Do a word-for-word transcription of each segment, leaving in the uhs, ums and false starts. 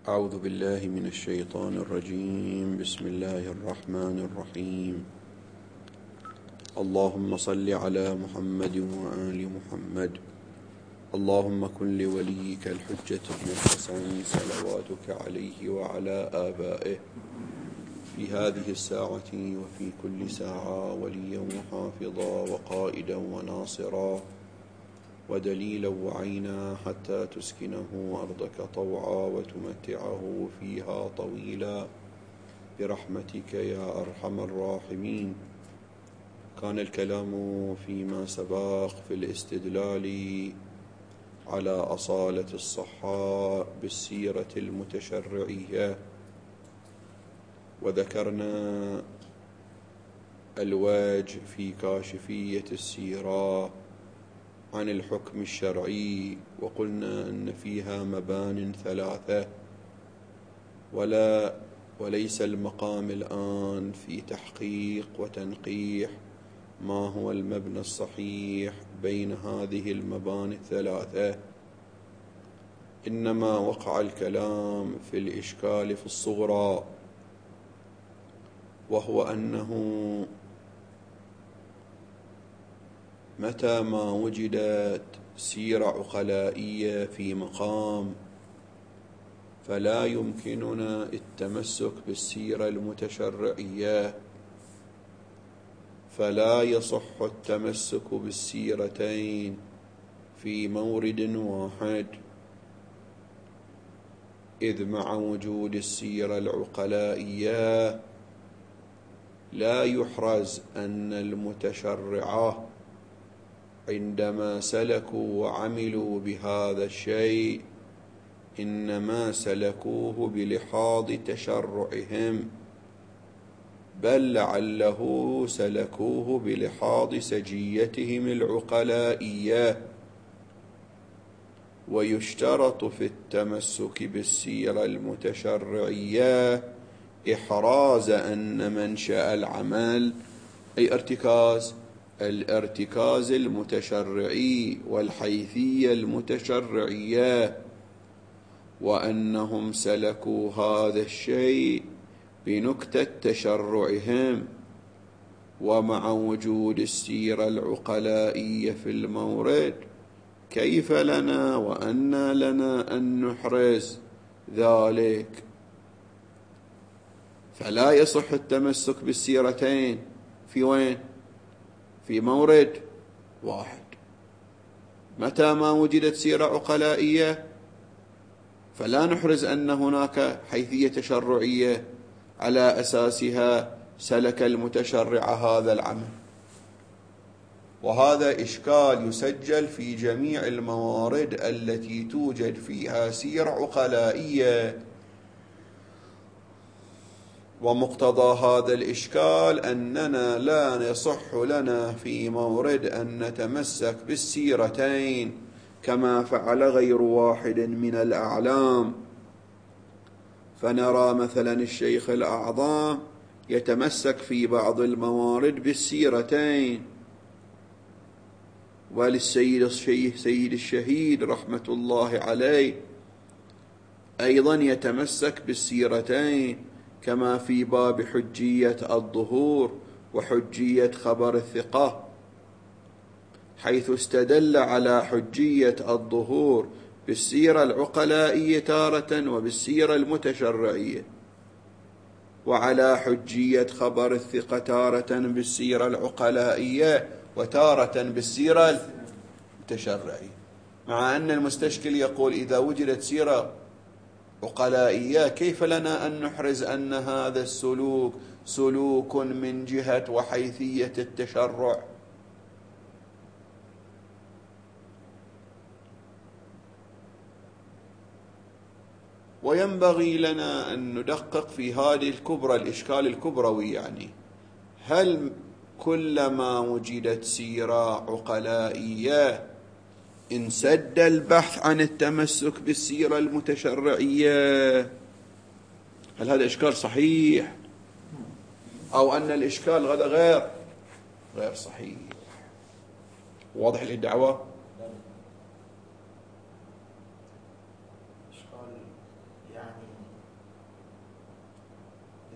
أعوذ بالله من الشيطان الرجيم. بسم الله الرحمن الرحيم. اللهم صل على محمد وآل محمد. اللهم كن لوليك الحجة بن الحسن صلواتك عليه وعلى آبائه في هذه الساعة وفي كل ساعة وليا وحافظا وقائدا وناصرا ودليلا وعينا حتى تسكنه أرضك طوعا وتمتعه فيها طويلا برحمتك يا أرحم الراحمين. كان الكلام فيما سبق في الاستدلال على أصالة الصحاء بالسيرة المتشرعية، وذكرنا الوجه في كاشفية السيرة عن الحكم الشرعي، وقلنا أن فيها مبان ثلاثة، ولا وليس المقام الآن في تحقيق وتنقيح ما هو المبنى الصحيح بين هذه المباني الثلاثة، إنما وقع الكلام في الإشكال في الصغرى، وهو أنه متى ما وجدت سيرة عقلائية في مقام فلا يمكننا التمسك بالسيرة المتشرعية، فلا يصح التمسك بالسيرتين في مورد واحد، إذ مع وجود السيرة العقلائية لا يحرز أن المتشرعة عندما سلكوا وعملوا بهذا الشيء إنما سلكوه بلحاظ تشرعهم، بل لعله سلكوه بلحاظ سجيتهم العقلائية. ويشترط في التمسك بالسيرة المتشرعية إحراز أن منشأ العمل أي ارتكاز الارتكاز المتشرعي والحيثية المتشرعية، وأنهم سلكوا هذا الشيء بنكتة تشرعهم. ومع وجود السيرة العقلائية في المورد كيف لنا وأنى لنا أن نحرز ذلك؟ فلا يصح التمسك بالسيرتين في وين؟ في مورد واحد. متى ما وجدت سيرة عقلائية فلا نحرز أن هناك حيثية تشرعية على أساسها سلك المتشرع هذا العمل، وهذا إشكال يسجل في جميع الموارد التي توجد فيها سيرة عقلائية. ومقتضى هذا الإشكال أننا لا يصح لنا في مورد أن نتمسك بالسيرتين كما فعل غير واحد من الأعلام، فنرى مثلا الشيخ الأعظم يتمسك في بعض الموارد بالسيرتين، وللسيد الشيخ سيد الشهيد رحمة الله عليه أيضا يتمسك بالسيرتين، كما في باب حجية الظهور وحجية خبر الثقة، حيث استدل على حجية الظهور بالسيرة العقلائية تارة وبالسيرة المتشرعية، وعلى حجية خبر الثقة تارة بالسيرة العقلائية وتارة بالسيرة المتشرعية. مع أن المستشكل يقول إذا وجدت سيرة عقلائية كيف لنا أن نحرز أن هذا السلوك سلوك من جهة وحيثية التشرع؟ وينبغي لنا أن ندقق في هذه الكبرى الإشكال الكبروي، يعني هل كلما وجدت سيرة عقلائية انسد البحث عن التمسك بالسيرة المتشرعية؟ هل هذا إشكال صحيح أو أن الإشكال غدا غير غير صحيح؟ واضح الدعوة؟ إشكال يعني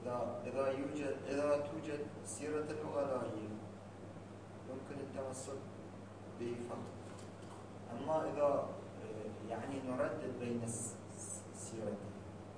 إذا إذا يوجد إذا توجد سيرة العقلائية يمكن التمسك به فقط. أما إذا يعني نردد بين السيرتين،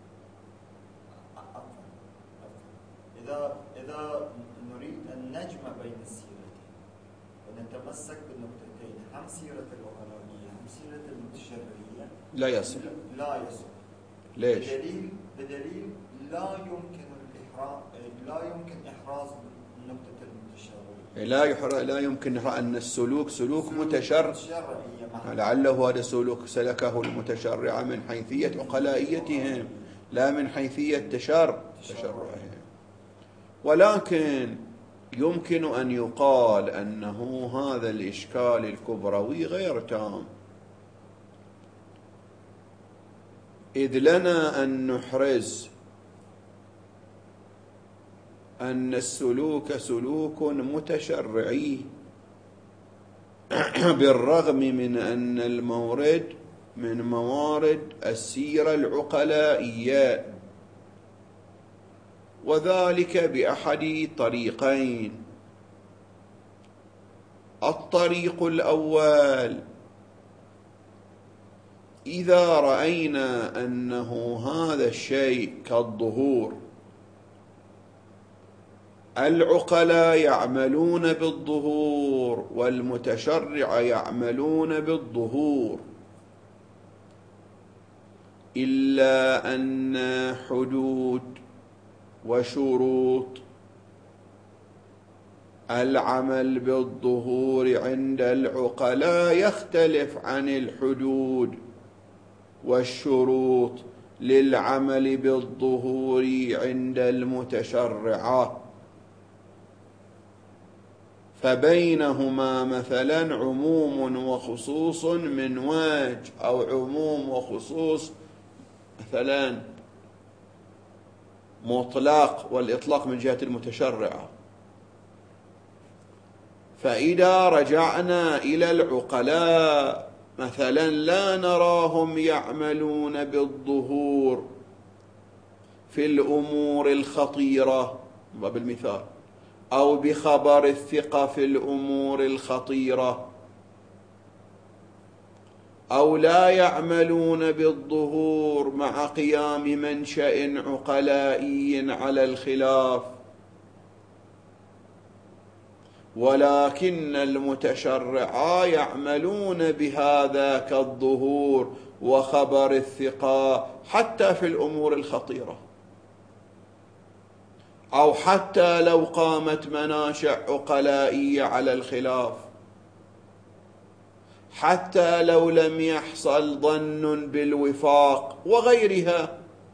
إذا إذا نريد أن نجمع بين السيرتين ونتمسك بالنقطتين، هم سيرة العقلائية هم سيرة المتشرعية، لا يصح. لا يصح. ليش؟ بدليل بدليل لا يمكن الإحراز لا يمكن إحراز النقطة المتشرعية. لا يحر... لا يمكن أن السلوك سلوك متشرع، لعله هذا سلوك سلكه المتشرع من حيثية عقلائيتهم لا من حيثية تشرع تشرعهم. ولكن يمكن أن يقال أنه هذا الإشكال الكبروي غير تام، إذ لنا أن نحرز أن السلوك سلوك متشرعي بالرغم من أن المورد من موارد السيرة العقلائية، وذلك بأحد طريقين. الطريق الأول: إذا رأينا أنه هذا الشيء كالظهور، العقلاء يعملون بالظهور والمتشرع يعملون بالظهور، إلا أن حدود وشروط العمل بالظهور عند العقلاء يختلف عن الحدود والشروط للعمل بالظهور عند المتشرعة، فبينهما مثلا عموم وخصوص من وجه، أو عموم وخصوص مثلا مطلق والإطلاق من جهة المتشرعة. فإذا رجعنا إلى العقلاء مثلا لا نراهم يعملون بالظهور في الأمور الخطيرة بالمثال، أو بخبر الثقة في الأمور الخطيرة، أو لا يعملون بالظهور مع قيام منشأ عقلائي على الخلاف، ولكن المتشرعا يعملون بهذا كالظهور وخبر الثقة حتى في الأمور الخطيرة، أو حتى لو قامت مناشأ عقلائية على الخلاف، حتى لو لم يحصل ظن بالوفاق وغيرها.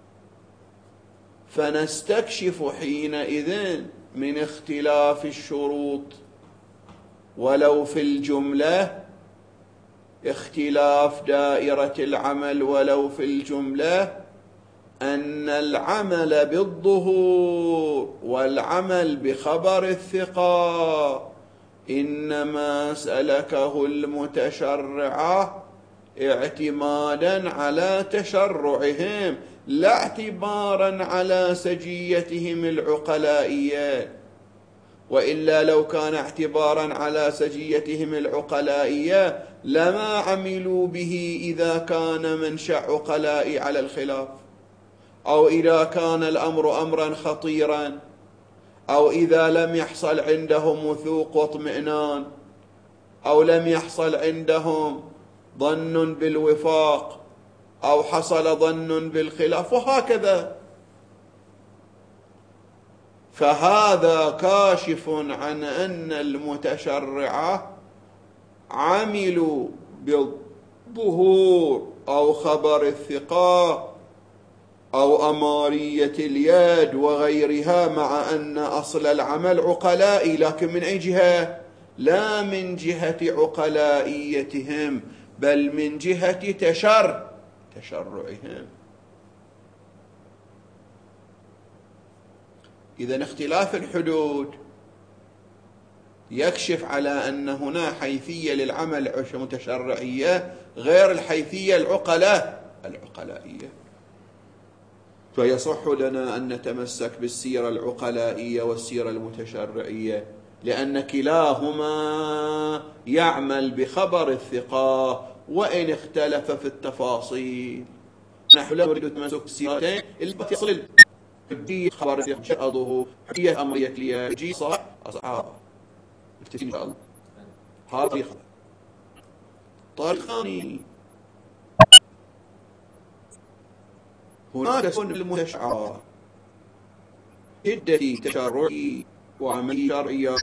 فنستكشف حينئذ من اختلاف الشروط ولو في الجملة، اختلاف دائرة العمل ولو في الجملة، أن العمل بالظهور والعمل بخبر الثقة إنما سلكه المتشرعة اعتمادا على تشرعهم لا اعتبارا على سجيتهم العقلائية، وإلا لو كان اعتبارا على سجيتهم العقلائية لما عملوا به إذا كان منشأ عقلائي على الخلاف، أو إذا كان الأمر أمرا خطيرا، أو إذا لم يحصل عندهم وثوق واطمئنان، أو لم يحصل عندهم ظن بالوفاق، أو حصل ظن بالخلاف، وهكذا. فهذا كاشف عن أن المتشرعة عملوا بالظهور أو خبر الثقة أو أمارية اليد وغيرها، مع أن أصل العمل عقلائي، لكن من أي جهة؟ لا من جهة عقلائيتهم، بل من جهة تشر تشرعهم. إذن اختلاف الحدود يكشف على أن هنا حيثية للعمل المتشرعية غير الحيثية العقلاء العقلائية. فيصح لنا أن نتمسك بالسيرة العقلائية والسيرة المتشرعية، لأن كلاهما يعمل بخبر الثقة وإن اختلف في التفاصيل. نحن لا نريد تمسك السيرتين اللي تصل حجية خبر الثقة، حجية أمرية كلية، حجية صح أصحاب متفقين إن شاء الله. هذا طريقة. طريقان، هناك تكون المتشعر جدة تشرعي وعملي شرعية،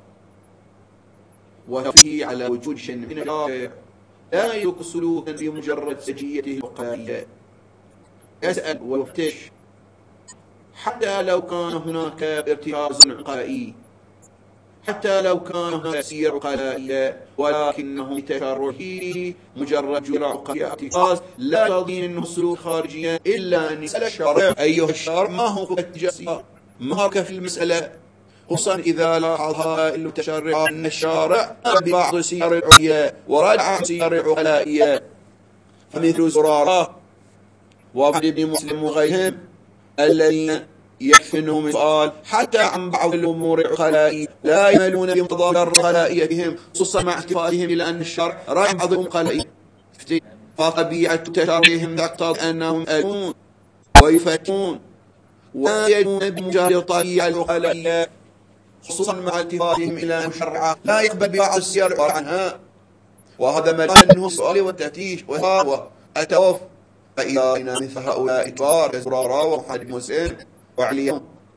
وفيه على وجود شيء من الشارع لا يترك سلوكا بمجرد سجيته العقلائية، يسأل ويفتش حتى لو كان هناك ارتكاز عقلائي، حتى لو كان هناك سير عقلائية، ولكنه بتشرعه مجرد جرعة عقلائية ارتكاز لا يقضي منه سلوك خارجيا إلا أن يسأل الشارع أيها الشارع ما هو في الاتجاه، ما هو في المسألة، خصوصا إذا لاحظها المتشرع أن الشارع ببعض السير العقلائية ورجع عن سير العقلائية، فمثل زرارة وابن ابن مسلم وغيرهم الذين يكفنهم السؤال حتى عن بعض الأمور العقلائية لا يملون بمقدار عقلائيتهم، خصوصا مع احتفالهم إلى أن الشرع رأي بعضهم عقلائي، فطبيعة تشرعهم تقتضي أنهم يأتون ويفتون ويجدون بمجرد طبيعة العقلائية، خصوصا مع التفاتهم إلى مشرعة لا يقبل بعض السير عنها، وهذا مجال منه السؤال والتفتيش والتوف. فإذا رأينا مثل هؤلاء الكبار كزرارة ومحمد بن مسلم وعلي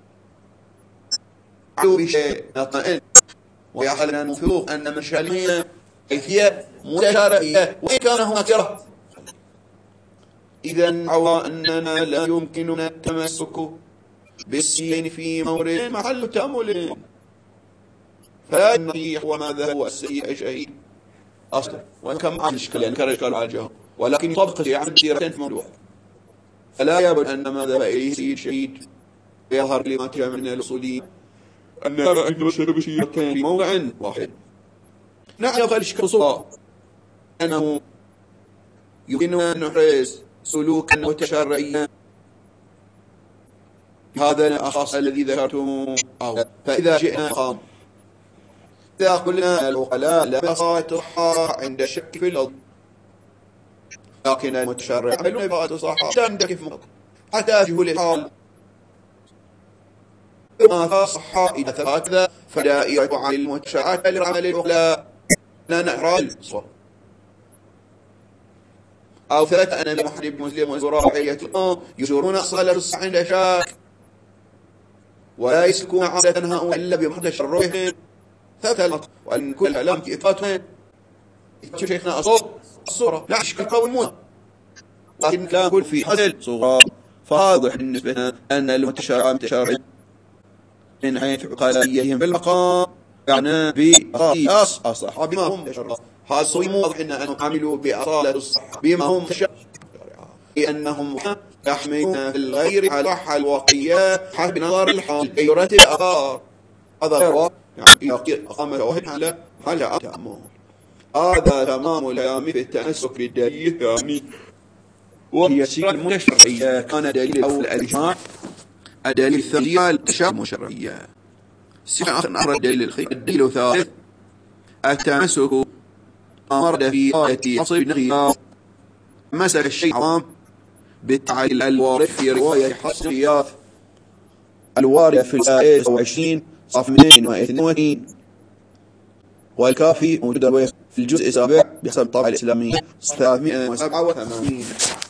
علوا بشيء نطمئن ويحلنا نفوق أن مشاكلنا كيفية متشارعية وإن كان هناك كره. إذن عوا أننا لا يمكننا التمسك بالسين في مورد محل تأمل، فلا نصيح وماذا هو السيء شيء أصلا، وإن كان معه إشكال يعني كرجال عاجه، ولكن يطبق عن سيرتين في موضوع، فلا يبدو أن ما ذهب إليه سيد شهيد يظهر لما جاء من الأصوليين أن عند بشر بشيرتين في موضع واحد. نعرف الإشكال صورة أنه يمكن أن نحرز سلوكا متشرعيا هذا الأخص الذي ذكرتم، فإذا جئنا قام إذا قلنا العقلاء لا تصحى عند الشك في الأرض، لكن المتشرع عملوا بغاية الصحة عندك في مطلق حتى جهول الحال ما صحى إذا ثبت ذا فدائرة عن المتشرع للعمل العقلاء لا نحرال أو ثبت أن المحرم بن مسلم وزراعية الآن يجرون أصالة الصح عند شاك ولا يسلكون عادة هؤلاء إلا بمحض شرهم، ثبت المطلق وأن كل كلام في إثباتهم يتشف شيخنا أصول الصورة لا أشكال قول موت، لكن كلام كل في حزل صغار. فواضح بالنسبة لنا أن المتشرع متشرع من حيث عقلائيهم في المقام يعني بقياس الصحة بما هم تشرع، هذا صوي واضح أنهم عملوا بأصالة الصحة بما هم تشرع، لأنهم يحملون في الغير على الصحة الواقعية حسب نظر الحال كي يرتب الآثار، هذا هو يعني أقام شواهد على على تأمل. هذا تمام الكلام في التمسك بالدليل الثاني وهي السيرة المتشرعية. كان دليل الأول الإجماع، الدليل الثاني التشريع المشرعية. السيرة آخر الدليل الخير. الدليل الثالث التمسك أمر في آية حصب بن غياث مسك الشيء عام بالتعليل الوارد في رواية حصب غياث الواردة في الآية تسعة وعشرين صف مئتين واثنين وثلاثين، والكافي موجودة في الجزء السابع بحسب الطبعة الإسلامية ثلاثمائة وسبعة وثمانين.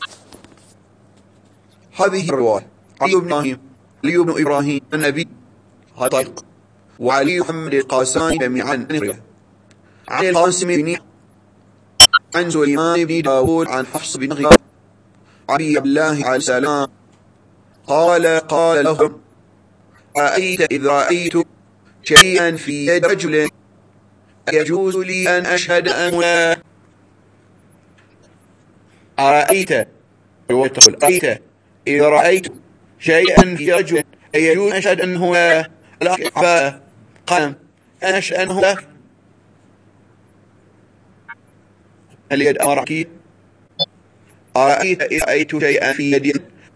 هذه الرواية علي بن إبراهيم علي بن إبراهيم النبي هطيق وعلي محمد القاساني جميعا عن القاسم بن عن سليمان بن داود عن حفص بن غياث عبد الله عليه السلام قال قال لهم رأيت إذ رأيت شيئا في يد رجل يجوز لي أن أشهد أن لا أرأيت رأيت إذا رأيت شيئا في رجل يجوز أن أشهد أنه لا لا قلم أشهد أنه لا اليد أمر أكيد. أرأيت إذا رأيت شيئا في يد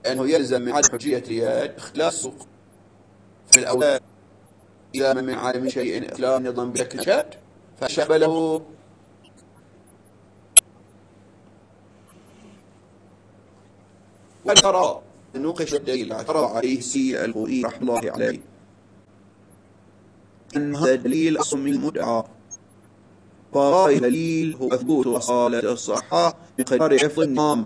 أنه يلزم من عدم حجية اختلاف السوق في الأولى إذا من عدم شيء إخلاء النظام بشكل شاد فشبله وترى نوقش الدليل اعترض عليه السي الخوئي رحمه الله عليه أن هذا الدليل أصل من المدعى فرأي دليل هو ثبوت أصالة الصحة بقدر حفظ النظام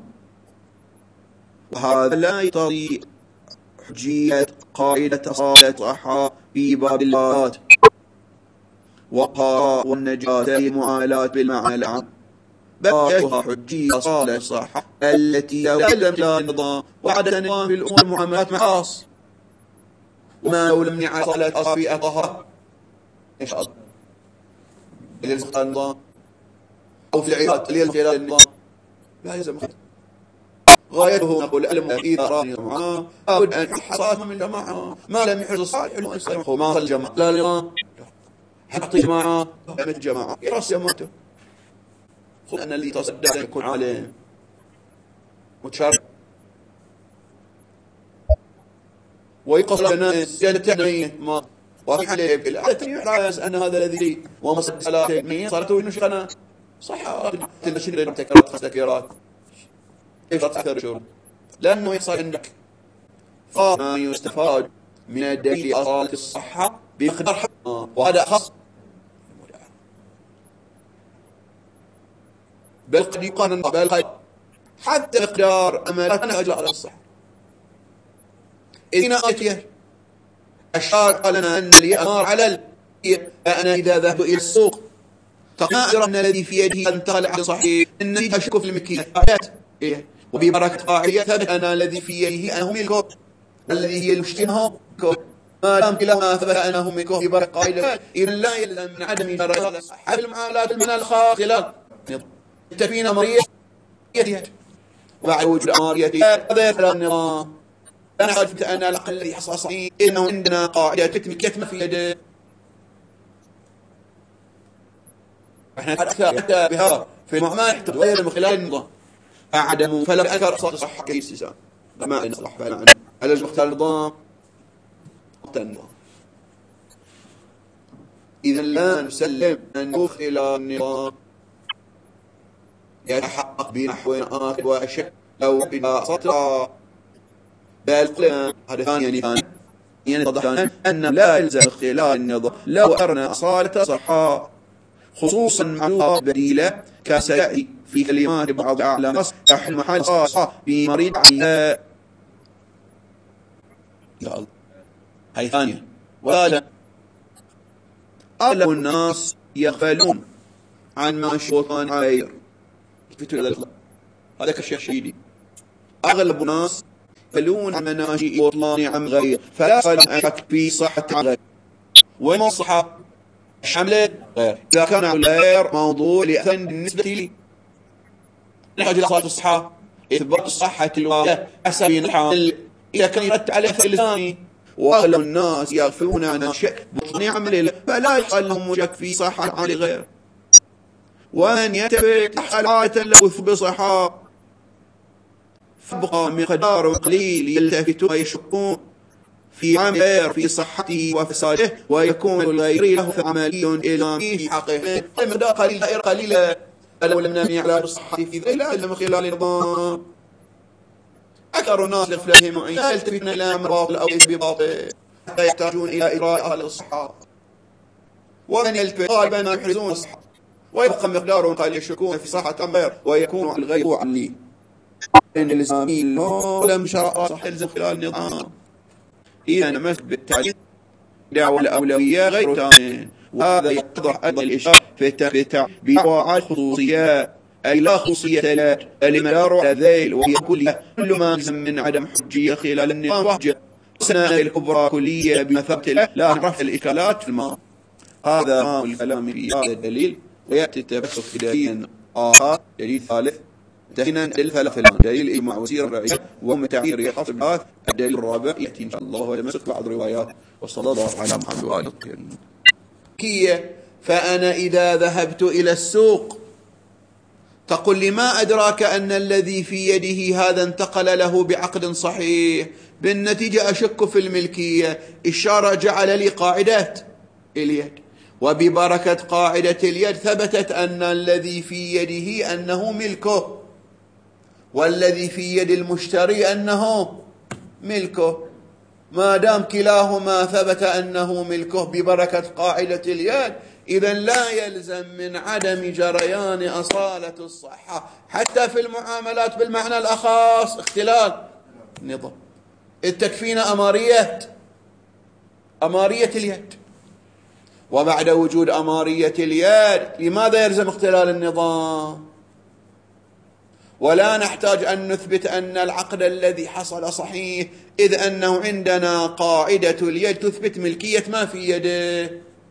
وهذا لا يقتضي حجية قاعدة أصالة الصحة في باب اللغات والقراء والنجاة المعاملات بالمعنى العام بل يشبه حجية أصالة الصحة التي يلزم لها النظام وعادة النظام في الأمور المعاملات مع خاص وما لو لم يعد أصالة الصحة في الطهارة إيش أصل اللي يلزم خلال النظام أو في العيادات اللي يلزم خلال النظام لا يلزم خلال غايته نقول ألم إذا رأى معه أود أن يحصل من الجماعة ما لم يحرص الصالح وما صل الجماعة لا النظام حتى جماعة من الجماعة يرأس يموته خذ أن اللي تصدق يكون عالم متشرف ويقصد الناس جنتين ما وفي عليه بالعادة يحرص أن هذا الذي وما صدق على شيء صارته نشغنا صح تنشر تكرارات خمس تكرارات كيف أكثر شغل لأنه يحصل عندك فما يستفاد من الدليل أصالة الصحة بمقدار حق وهذا خاص بل قد يقارن بل قد حتى مقدار أمالات أنا أجل على الصحة إذن آتيه الشارع لنا أن لي أمار على أنا إذا ذهب إلى السوق ما أدرى أن الذي في يده أن تغلع على صحيح أن تشك في المكينة إيه وببركة قاعدة ثبت أنا الذي في يده أنه ملكه الذي هي المشتنه ما دام كلاهما ثبت أنه ملكه ببركة قاعدة إذن لا يلزم من عدم بركة الصحة في المعاملات من الخاص خلال تفينا مريض يديها وبعد وجود أمارية هذا يفعل النظام أنا حاجت أنا الأقل الذي يحصل صحيح إنه عندنا قاعدة تتم كتمة في يده احنا أكثر حتى بها في المعاملات تتغير من خلال النظام أعدم فلا أكثر أصلاح صحة كيسيسان ما نصلح فعلا عنه على المختار النظام وقت النظام إذا لا نسلم أن نخل النظام يتحقق بنحو آخر وأشك لو إذا سطر بل قلنا هذا ثانيا كان ينتضح أن لا يلزم خلال النظام لو أرنا أصالة صحة خصوصا معلومة بديلة كسيأتي في كلمات بعض أعلى نص تحل محل خاصة بمريض عياء يا الله هاي ثانية ولا أغلب الناس يغفلون عن ما الشيطان غير هذا كالشيء الشديد أغلب الناس يغفلون عن مناهج الشيطان عن غير فلا شك في صحة غير وما الصحة الحملة غير إذا كان الغير موضوع لأثن بالنسبة لي نحتاج إلى صلاة الصحة إثبات الصحة الواقع أسابين الحمل إذا كان يرد على فلساني وأغلب الناس يغفلون عن شك بطني عمل فلا يقال لهم شك في صحة عن غير ومن يتبع حالات اللبث بصحة فبقى مقدار قليل يلتفتون ويشكون في عمل غير في صحته وفساده ويكون الغير له عملي إلى في حقه مقدار قليل غير قليل لو لم نمنع على الصحة في ذلك لا يلزم خلال النظام أكثر الناس لغفلهم لا يلتفتون إلى أمر باطل أو بباطل حتى يحتاجون إلى إجراء أهل الصحة ومن يلتفت غالبا ما يحرزون الصحة ويبقى مقدار قليل يشكون في صحة غير ويكون الغير عني إن الإسلامي لم شرع صح يلزم خلال النظام إذا نمت بالتعليم دعوة الأولوية غير تامين وهذا يتضح أيضا الإشارة في التفتع بواعي خصوصيات أي لا خصوصية لا لمدار على ذيل وهي كلها كل ما يلزم من عدم حجية خلال النظام وحجة سنة الكبرى كلية بمثابة لا نعرف الإشكالات في الماء هذا ما الكلام في هذا الدليل ويأتي التبسط في دليل آخر دليل ثالث انتهينا للثلاث الآن دليل إجماع وسير الرعية ومتعير يحصل بهذا الدليل الرابع يأتي إن شاء الله ولمسك بعض روايات وصلى الله على محمد وآله كية فأنا إذا ذهبت إلى السوق تقول لي ما أدراك أن الذي في يده هذا انتقل له بعقد صحيح؟ بالنتيجة أشك في الملكية. الشارع جعل لي قاعدة اليد، وببركة قاعدة اليد ثبتت أن الذي في يده أنه ملكه، والذي في يد المشتري أنه ملكه. ما دام كلاهما ثبت أنه ملكه ببركة قاعدة اليد، إذن لا يلزم من عدم جريان أصالة الصحة حتى في المعاملات بالمعنى الأخص اختلال النظام. تكفينا أمارية أمارية اليد، وبعد وجود أمارية اليد لماذا يلزم اختلال النظام؟ ولا نحتاج أن نثبت أن العقد الذي حصل صحيح، إذ أنه عندنا قاعدة اليد تثبت ملكية ما في يده.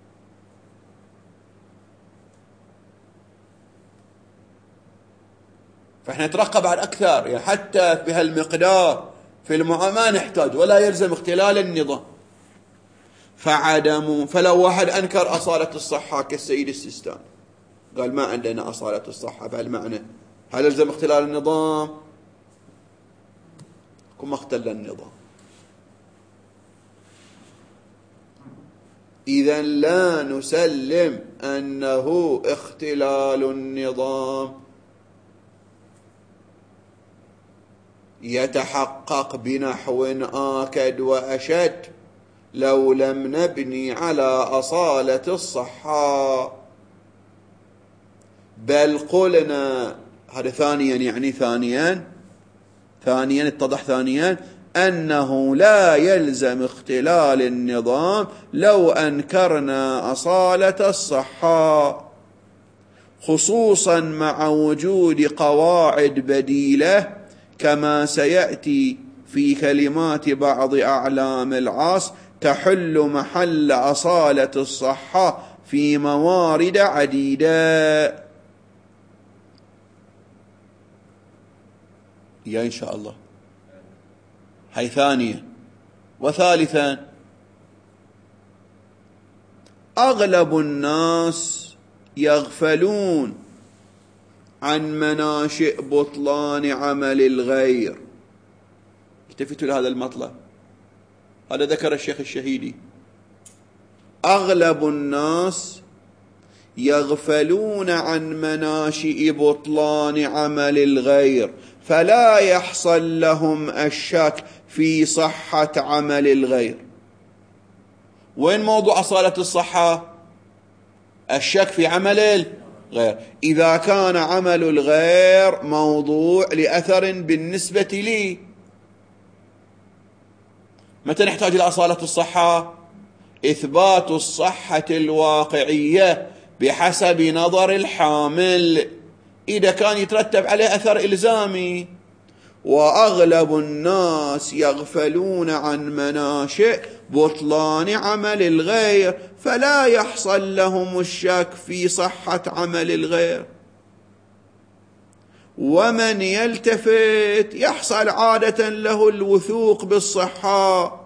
فإحنا نترقب على أكثر، يعني حتى بهالمقدار في المعاملة نحتاج، ولا يلزم اختلال النظام. فعدم فلو واحد أنكر أصالة الصحة كالسيد السيستاني، قال ما عندنا أصالة الصحة بهالمعنى، هل يلزم اختلال النظام؟ كما اختل النظام. إذن لا نسلم أنه اختلال النظام يتحقق بنحو آكد وأشد لو لم نبني على أصالة الصحة، بل قلنا هذا ثانيا، يعني ثانيا ثانيا اتضح ثانيا أنه لا يلزم اختلال النظام لو أنكرنا أصالة الصحة، خصوصا مع وجود قواعد بديلة كما سيأتي في كلمات بعض أعلام العصر تحل محل أصالة الصحة في موارد عديدة. يا إن شاء الله. هي ثانية. وثالثا، أغلب الناس يغفلون عن مناشئ بطلان عمل الغير. التفتوا لهذا المطلب، هذا ذكر الشيخ الشهيدي. أغلب الناس يغفلون عن مناشئ بطلان عمل الغير، فلا يحصل لهم الشك في صحة عمل الغير. وين موضوع أصالة الصحة؟ الشك في عمل الغير. إذا كان عمل الغير موضوع لأثر بالنسبة لي، متى نحتاج إلى أصالة الصحة؟ إثبات الصحة الواقعية بحسب نظر الحامل، إذا كان يترتب عليه أثر إلزامي. وأغلب الناس يغفلون عن مناشئ بطلان عمل الغير، فلا يحصل لهم الشك في صحة عمل الغير. ومن يلتفت يحصل عادة له الوثوق بالصحة،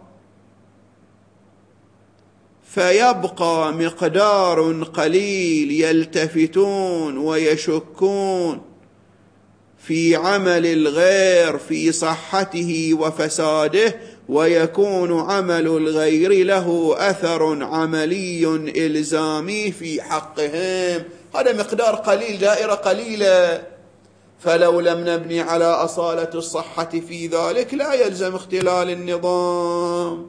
فيبقى مقدار قليل يلتفتون ويشكون في عمل الغير في صحته وفساده، ويكون عمل الغير له أثر عملي إلزامي في حقهم. هذا مقدار قليل، دائرة قليلة. فلو لم نبني على أصالة الصحة في ذلك لا يلزم اختلال النظام.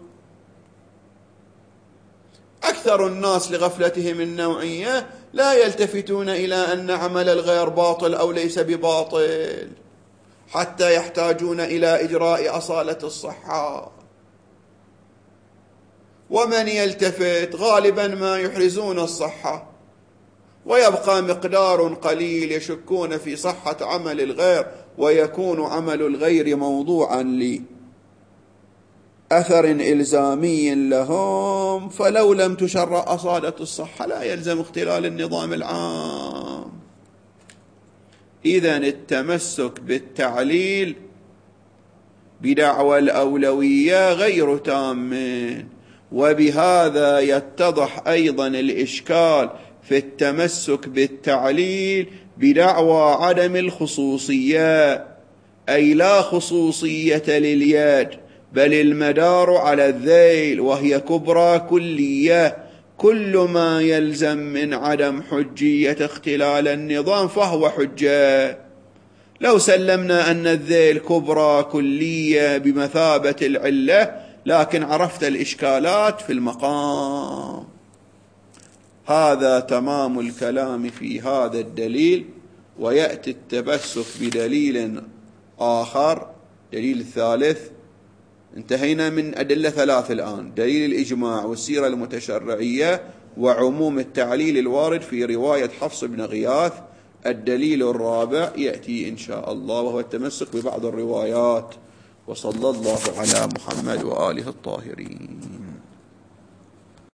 أكثر الناس لغفلتهم النوعية لا يلتفتون إلى أن عمل الغير باطل أو ليس بباطل، حتى يحتاجون إلى إجراء أصالة الصحة. ومن يلتفت غالبا ما يحرزون الصحة، ويبقى مقدار قليل يشكون في صحة عمل الغير، ويكون عمل الغير موضوعا لأثر إلزامي لهم. فلو لم تشرع أصالة الصحة لا يلزم اختلال النظام العام. إذن التمسك بالتعليل بدعوى الأولوية غير تام، وبهذا يتضح أيضا الإشكال في التمسك بالتعليل بدعوى عدم الخصوصية، أي لا خصوصية لليد، بل المدار على الذيل وهي كبرى كلية. كل ما يلزم من عدم حجية اختلال النظام فهو حجة. لو سلمنا أن الذيل كبرى كلية بمثابة العلة، لكن عرفت الإشكالات في المقام. هذا تمام الكلام في هذا الدليل. ويأتي التمسك بدليل آخر، دليل الثالث. انتهينا من أدلة ثلاث الآن: دليل الإجماع والسيرة المتشرعية وعموم التعليل الوارد في رواية حفص بن غياث. الدليل الرابع يأتي إن شاء الله، وهو التمسك ببعض الروايات. وصلى الله على محمد وآله الطاهرين.